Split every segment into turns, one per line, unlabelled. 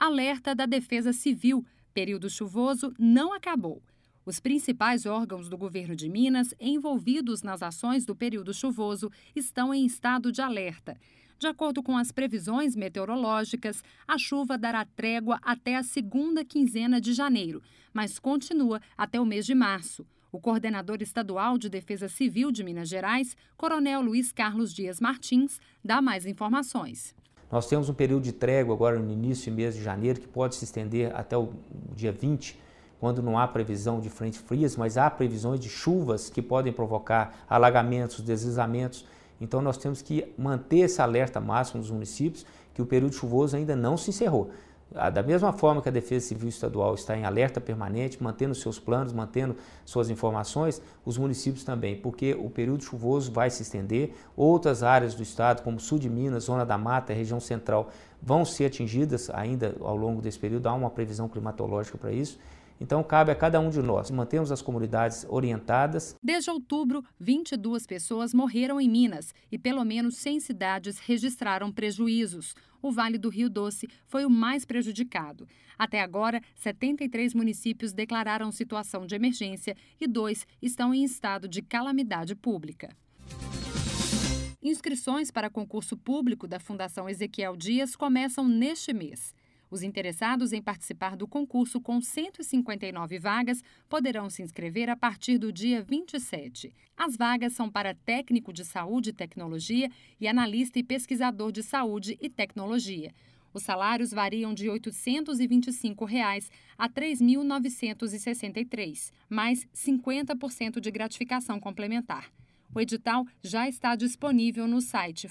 Alerta da Defesa Civil: período chuvoso não acabou. Os principais órgãos do governo de Minas envolvidos nas ações do período chuvoso estão em estado de alerta. De acordo com as previsões meteorológicas, a chuva dará trégua até a segunda quinzena de janeiro, mas continua até o mês de março. O coordenador estadual de Defesa Civil de Minas Gerais, Coronel Luiz Carlos Dias Martins, dá mais informações.
Nós temos um período de trégua agora no início do mês de janeiro, que pode se estender até o dia 20, quando não há previsão de frentes frias, mas há previsões de chuvas que podem provocar alagamentos, deslizamentos. Então nós temos que manter esse alerta máximo nos municípios, que o período chuvoso ainda não se encerrou. Da mesma forma que a Defesa Civil Estadual está em alerta permanente, mantendo seus planos, mantendo suas informações, os municípios também, porque o período chuvoso vai se estender. Outras áreas do estado, como sul de Minas, zona da mata, região central, vão ser atingidas ainda ao longo desse período. Há uma previsão climatológica para isso. Então, cabe a cada um de nós mantermos as comunidades orientadas.
Desde outubro, 22 pessoas morreram em Minas e pelo menos 100 cidades registraram prejuízos. O Vale do Rio Doce foi o mais prejudicado. Até agora, 73 municípios declararam situação de emergência e 2 estão em estado de calamidade pública. Inscrições para concurso público da Fundação Ezequiel Dias começam neste mês. Os interessados em participar do concurso com 159 vagas poderão se inscrever a partir do dia 27. As vagas são para técnico de saúde e tecnologia e analista e pesquisador de saúde e tecnologia. Os salários variam de R$ 825 a R$ 3.963, mais 50% de gratificação complementar. O edital já está disponível no site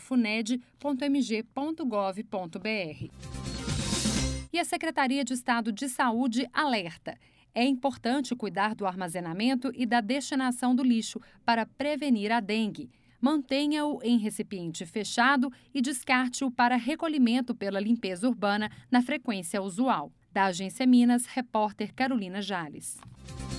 funed.mg.gov.br. E a Secretaria de Estado de Saúde alerta: é importante cuidar do armazenamento e da destinação do lixo para prevenir a dengue. Mantenha-o em recipiente fechado e descarte-o para recolhimento pela limpeza urbana na frequência usual. Da Agência Minas, repórter Carolina Jales.